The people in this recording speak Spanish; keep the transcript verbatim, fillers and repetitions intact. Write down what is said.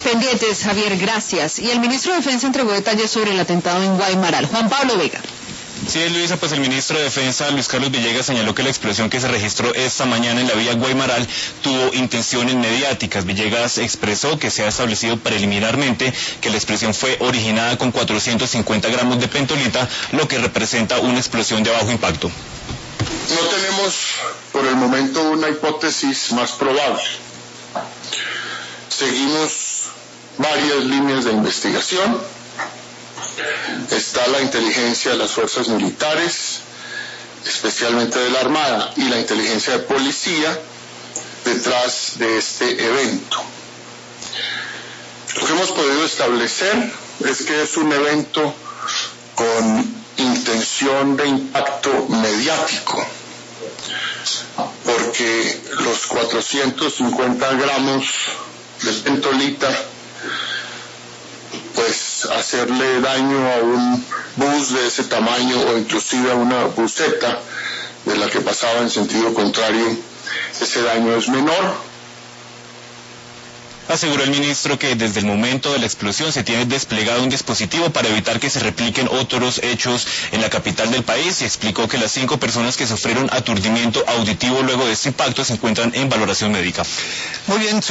Pendientes, Javier, gracias. Y el ministro de Defensa entregó detalles sobre el atentado en Guaymaral. Juan Pablo Vega. Sí, Luisa, pues el ministro de Defensa, Luis Carlos Villegas, señaló que la explosión que se registró esta mañana en la vía Guaymaral tuvo intenciones mediáticas. Villegas expresó que se ha establecido preliminarmente que la explosión fue originada con cuatrocientos cincuenta gramos de pentolita, lo que representa una explosión de bajo impacto. No tenemos por el momento una hipótesis más probable. Seguimos varias líneas de investigación. Está la inteligencia de las fuerzas militares, especialmente de la Armada, y la inteligencia de policía detrás de este evento. Lo que hemos podido establecer es que es un evento con intención de impacto mediático, porque los cuatrocientos cincuenta gramos de pentolita, pues hacerle daño a un bus de ese tamaño o inclusive a una buseta de la que pasaba en sentido contrario, ese daño es menor. Aseguró el ministro que desde el momento de la explosión se tiene desplegado un dispositivo para evitar que se repliquen otros hechos en la capital del país y explicó que las cinco personas que sufrieron aturdimiento auditivo luego de este impacto se encuentran en valoración médica. Muy bien.